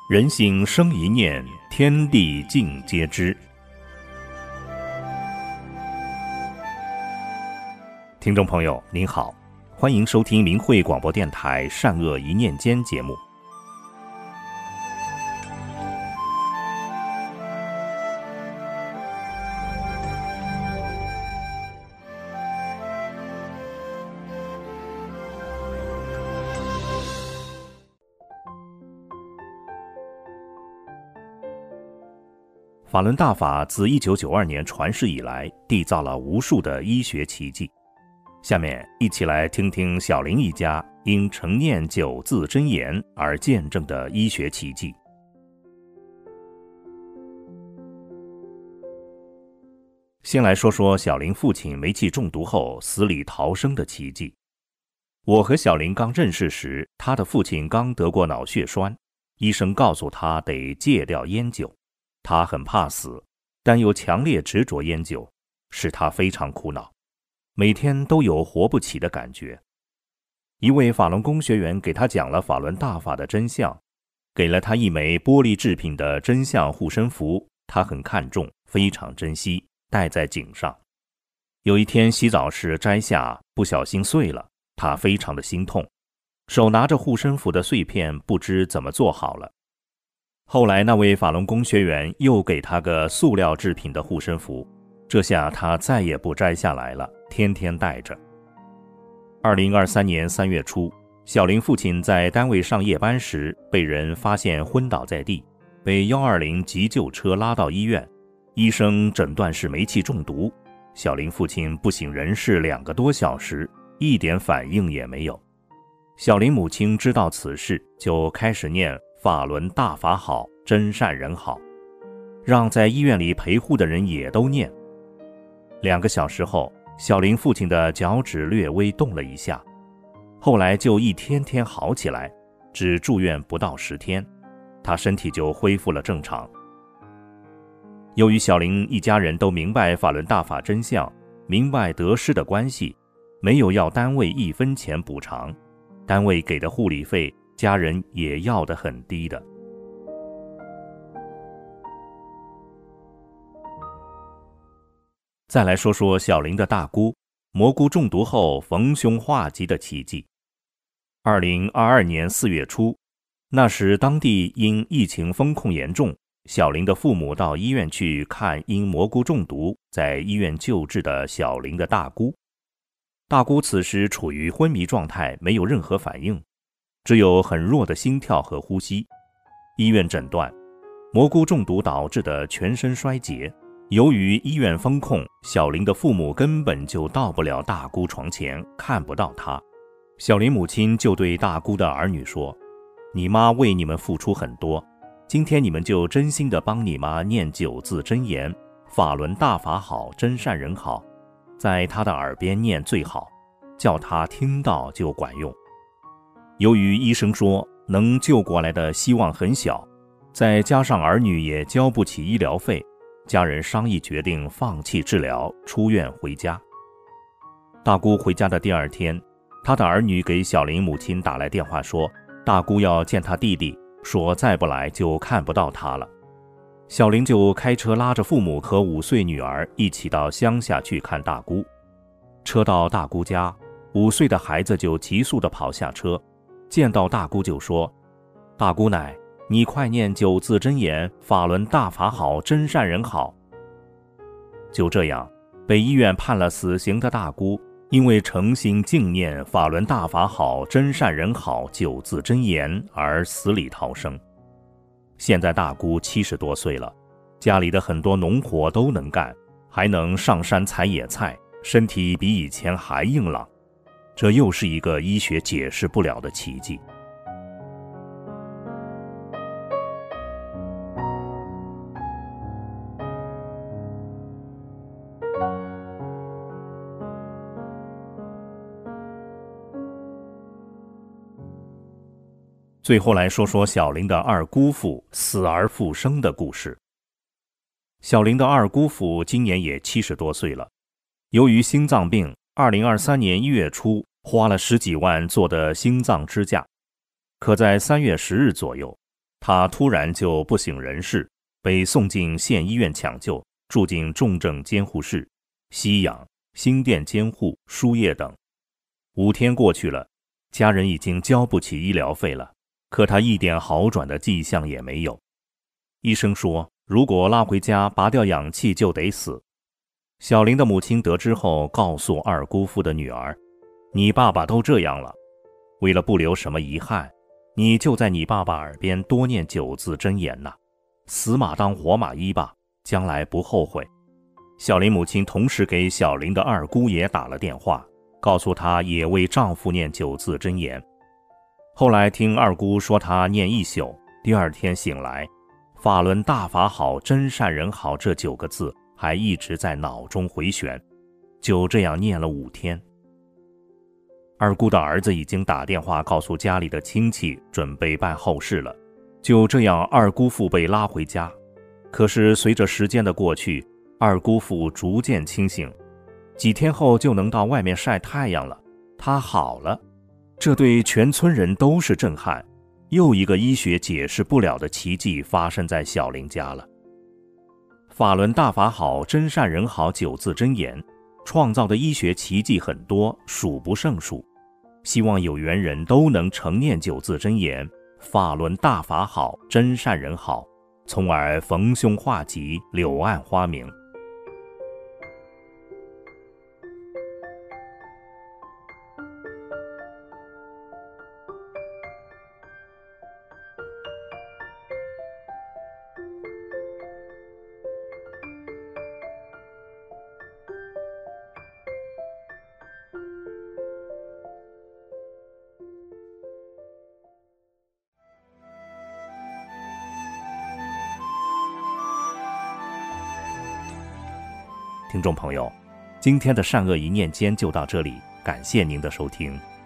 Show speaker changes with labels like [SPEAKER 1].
[SPEAKER 1] 人心生一念，天地尽皆知。听众朋友您好，欢迎收听明慧广播电台善恶一念间节目。法轮大法自1992年传世以来，缔造了无数的医学奇迹。下面一起来听听小林一家因承念9字真言而见证的医学奇迹。先来说说小林父亲煤气中毒后死里逃生的奇迹。我和小林刚认识时，他的父亲刚得过脑血栓，医生告诉他得戒掉烟酒。他很怕死，但又强烈执着烟酒，使他非常苦恼，每天都有活不起的感觉。一位法轮功学员给他讲了法轮大法的真相，给了他一枚玻璃制品的真相护身符，他很看重，非常珍惜，戴在颈上。有一天洗澡时摘下，不小心碎了，他非常的心痛，手拿着护身符的碎片，不知怎么做好了。后来那位法轮功学员又给他个塑料制品的护身符，这下他再也不摘下来了，天天带着。2023年3月初，小林父亲在单位上夜班时被人发现昏倒在地，被120急救车拉到医院，医生诊断是煤气中毒。小林父亲不省人事2个多小时，一点反应也没有。小林母亲知道此事，就开始念法轮大法好，真善人好，让在医院里陪护的人也都念。2个小时后，小林父亲的脚趾略微动了一下，后来就一天天好起来，只住院不到10天，他身体就恢复了正常。由于小林一家人都明白法轮大法真相，明白得失的关系，没有要单位1分钱补偿，单位给的护理费家人也要得很低的。再来说说小林的大姑蘑菇中毒后逢凶化吉的奇迹。2022年4月初，那时当地因疫情封控严重，小林的父母到医院去看因蘑菇中毒在医院救治的小林的大姑。大姑此时处于昏迷状态，没有任何反应，只有很弱的心跳和呼吸。医院诊断蘑菇中毒导致的全身衰竭。由于医院封控，小林的父母根本就到不了大姑床前，看不到她。小林母亲就对大姑的儿女说，你妈为你们付出很多，今天你们就真心的帮你妈念9字真言，法轮大法好，真善人好，在她的耳边念最好，叫她听到就管用。由于医生说能救过来的希望很小，再加上儿女也交不起医疗费，家人商议决定放弃治疗，出院回家。大姑回家的第2天，她的儿女给小林母亲打来电话说，大姑要见她弟弟，说再不来就看不到她了。小林就开车拉着父母和5岁女儿一起到乡下去看大姑。车到大姑家，5岁的孩子就急速地跑下车，见到大姑就说，大姑奶，你快念9字真言，法轮大法好，真善人好。就这样，被医院判了死刑的大姑，因为诚心敬念法轮大法好，真善人好9字真言而死里逃生。现在大姑70多岁了，家里的很多农活都能干，还能上山采野菜，身体比以前还硬朗。这又是一个医学解释不了的奇迹。最后来说说小林的2姑父死而复生的故事。小林的2姑父今年也70多岁了，由于心脏病，2023年1月初花了10几万做的心脏支架，可在3月10日左右， 他突然就不省人事，被送进县医院抢救，住进重症监护室，吸氧、心电监护、输液等。5天过去了，家人已经交不起医疗费了，可他一点好转的迹象也没有。医生说，如果拉回家拔掉氧气就得死。小林的母亲得知后，告诉二姑父的女儿，你爸爸都这样了，为了不留什么遗憾，你就在你爸爸耳边多念9字真言呐，死马当活马医吧，将来不后悔。小林母亲同时给小林的二姑也打了电话，告诉她也为丈夫念9字真言。后来听二姑说她念1宿，第2天醒来，法轮大法好，真善人好这9个字还一直在脑中回旋，就这样念了5天。二姑的儿子已经打电话告诉家里的亲戚，准备办后事了。就这样，二姑父被拉回家。可是随着时间的过去，二姑父逐渐清醒，几天后就能到外面晒太阳了，他好了。这对全村人都是震撼，又一个医学解释不了的奇迹发生在小林家了。法轮大法好，真善人好9字真言创造的医学奇迹很多，数不胜数。希望有缘人都能承念9字真言，法轮大法好，真善人好，从而逢凶化吉，柳暗花明。听众朋友，今天的善恶一念间就到这里，感谢您的收听。